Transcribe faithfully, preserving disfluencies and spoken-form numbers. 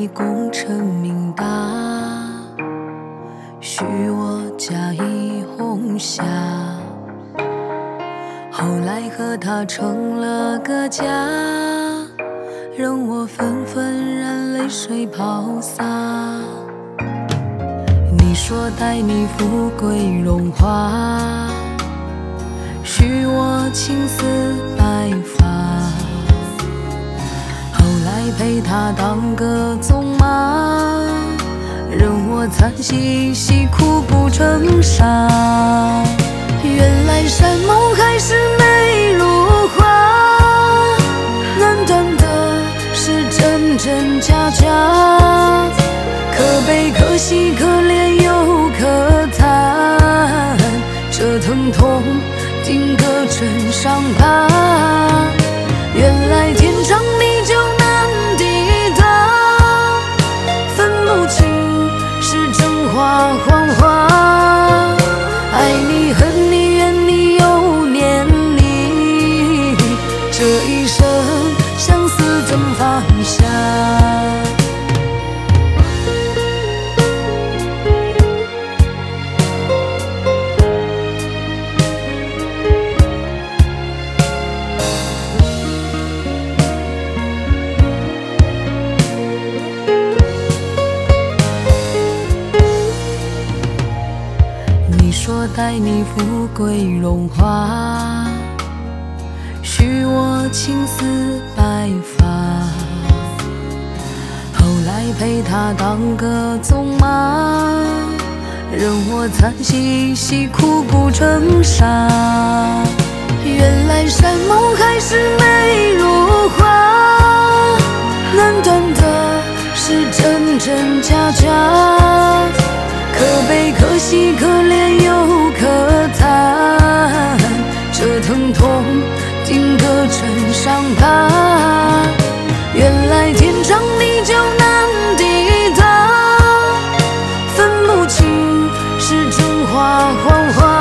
功成名达，许我嫁一红霞。后来和他成了个家，任我纷纷然泪水抛洒。你说待你富贵荣华，许我青丝白发。后来陪他当个纵马，任我惨兮兮苦不成沙。原来山盟海誓美如画，难断的是真真假假。可悲可喜可怜又可叹，这疼痛定格成伤疤。原来天长地久难抵达，分不清是真话谎话。爱你恨你怨你又念你，这一生相思怎放下？你说待你富贵荣华，许我青丝白发。后来陪他当个纵马，任我惨兮兮苦不成沙。原来山盟海誓美如画，难断的是真真假假。可悲可喜可怜又可叹，这疼痛定格成伤疤。原来天长地久难抵达，分不清是真话谎话。